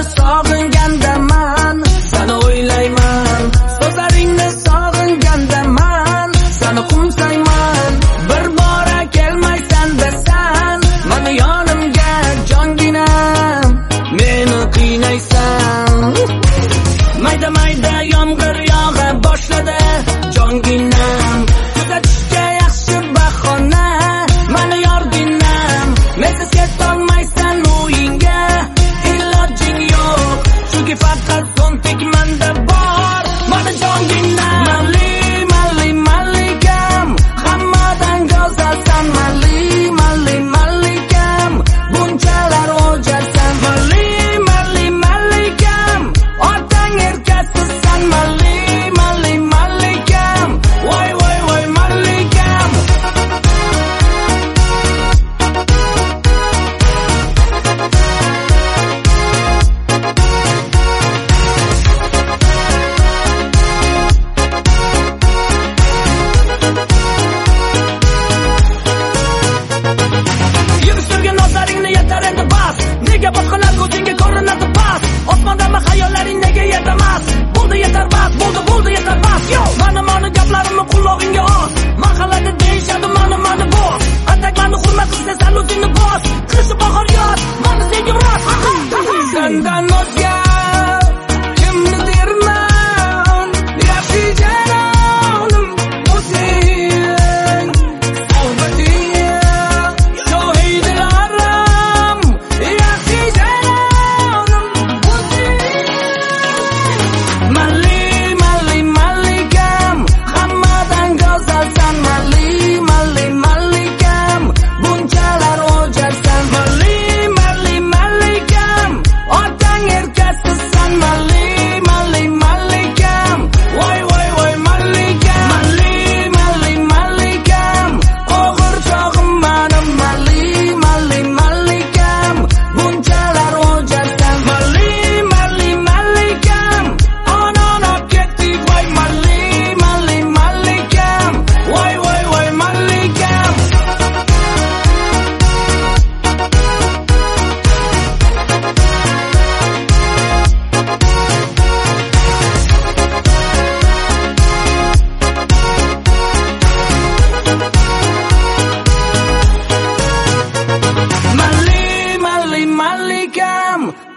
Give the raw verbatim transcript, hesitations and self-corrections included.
sog'ingandaman, seni o'ylayman. So'zlaringni sog'ingandaman, seni qo'msayman. Bir bora kelmaysan desan, meni yonimga jonginam, meni qiynaysan. Mayda mayda yomg'ir yog'a boshladi jonginam, kuzatishga yaxshi bahona meni yorginam. Mensiz ketolmaysan uyingga, ilojing yo'q, chunki faqat so'ng tegmanda bor meni jonginam. Mali mali malikam, hammadan go'zalsan. Mali mali malikam, bunchalar o'jarsan. Mali mali malikam, otang erkasizsan. Mali mali malikam, voy voy voy malikam. Yurishtirgan nozlaringni yetar endi bas. Nega boshqalar ko'zingga ko'rinadi bas? Osmondami xayollaring nega yetamas? Bo'ldi yetar bas, bo'ldi bo'ldi yetar bas. Yo, mani mani gaplarimni qulog'ingga os. Mahallada deyishadi mani mani boss. Ataklarni hurmat qilsa sal o'zingni bos. Qishi bahor yoz, mani sevgim rost. Sendan o'zga kimni derman? Yaxshi janonim o'zing. So'hbating shohidilarim, yaxshi janonim o'zing. Mali mali malikam, hammadan go'zalsan. Mali mali malikam, bunchalar o'jarsan. Mali mali malikam, otang erkasizsan. Mali mali malikam, voy voy voy malikam. Mali mali malikam, qo'g'irchog'im menim. Mali mali malikam, bunchalar o'jarsan. Mali mali malikam, onon olib ketdik voy. Mali mali malikam, voy voy voy malikam. Mali mali malikam,